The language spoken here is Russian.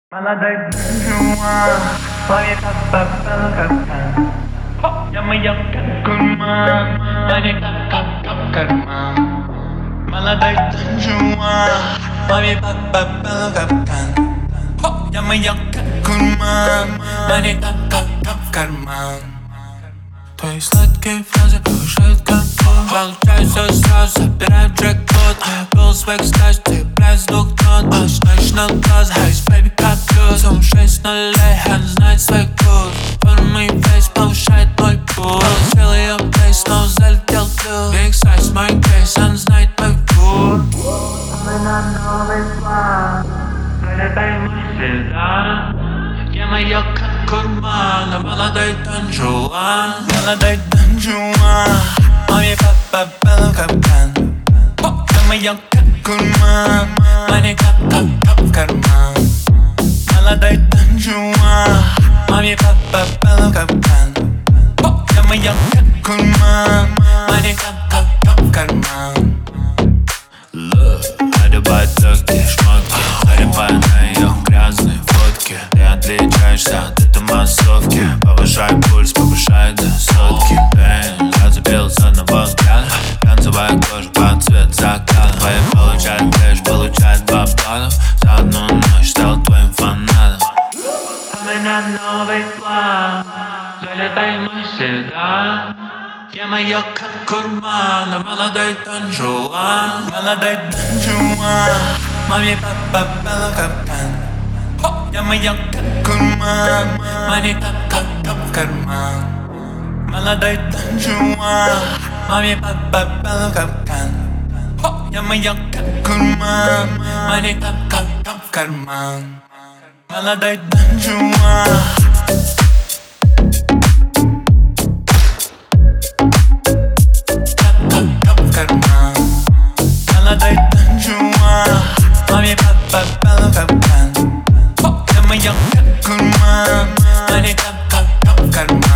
Молодой Дон-Жуан, лови по капкан. Я моя как гурман, лови как карман. Молодой Дон-Жуан, лови по капкан. Я моя как гурман, лови как карман. Твои сладкие фразы повышают комфорт. Получаю все сразу, собираю джекпот. Я был свой экстаз, ты блядь с двух нот. Ночь на глаз, хайс, бэйби, как плюс. Сум 6-0, он знает свой курс. Форма и фейс повышает мой пульс. Получил ее плейс, снова залетел плюс. Big size, мой кейс, он знает мой вкус. Мы на новый план, залетай мы всегда. Я моя как гурман, молодой Дон-Жуан. Молодой Дон-Жуан, мой папа капкан. Я моя как гурман, money как карман. Молодой Дон-Жуан, мой папа капкан. Я моя как гурман, money как карман. Look, одевай тёрки, шмотки, заребай на её грязные фотки. Ты отличаешься от этой массовки. Повышай пульс, повышай до сотки. Эй, зацепил с одного взгляда. Глянцевая кожа под цвет заката. Твои получают кэш, получают 2 баллов. За одну ночь стал твоим фанатом. А мы на новый план, залетай мы всегда. Я моя как гурман, молодой Дон-Жуан. Молодой Дон-Жуан, мой папа капкан. Я моя как гурман, money как карман. Молодой Дон-Жуан, мой папа капкан. Я моя как гурман, money как карман. Молодой Дон-Жуан. Молодой Дон-Жуан, мой папа капкан. Я моя как гурман, money как карман.